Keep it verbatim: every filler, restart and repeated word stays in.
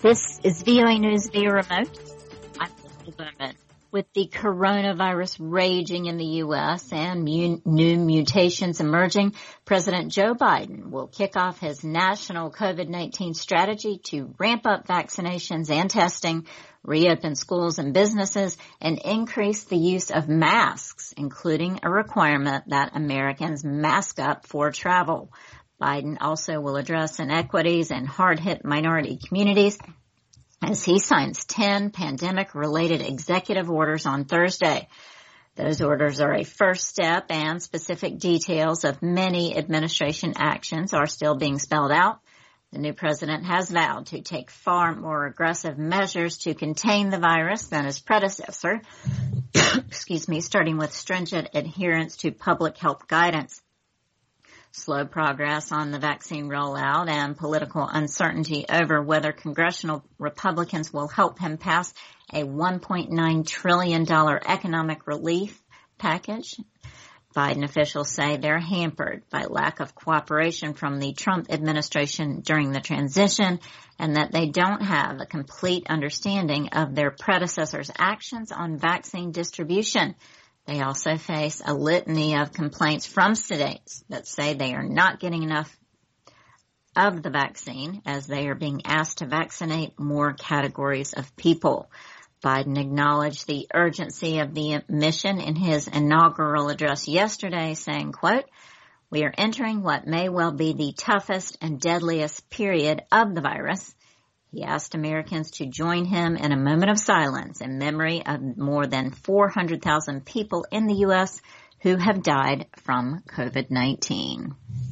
This is V O A News via remote. I'm Crystal Bowman. With the coronavirus raging in the U S and mu- new mutations emerging, President Joe Biden will kick off his national COVID nineteen strategy to ramp up vaccinations and testing, reopen schools and businesses, and increase the use of masks, including a requirement that Americans mask up for travel. Biden also will address inequities in hard-hit minority communities as he signs ten pandemic-related executive orders on Thursday. Those orders are a first step, and specific details of many administration actions are still being spelled out. The new president has vowed to take far more aggressive measures to contain the virus than his predecessor, excuse me, starting with stringent adherence to public health guidance. Slow progress on the vaccine rollout and political uncertainty over whether congressional Republicans will help him pass a one point nine trillion dollars economic relief package. Biden officials say they're hampered by lack of cooperation from the Trump administration during the transition and that they don't have a complete understanding of their predecessor's actions on vaccine distribution. They also face a litany of complaints from states that say they are not getting enough of the vaccine as they are being asked to vaccinate more categories of people. Biden acknowledged the urgency of the mission in his inaugural address yesterday, saying, quote, "We are entering what may well be the toughest and deadliest period of the virus." He asked Americans to join him in a moment of silence in memory of more than four hundred thousand people in the U S who have died from COVID nineteen.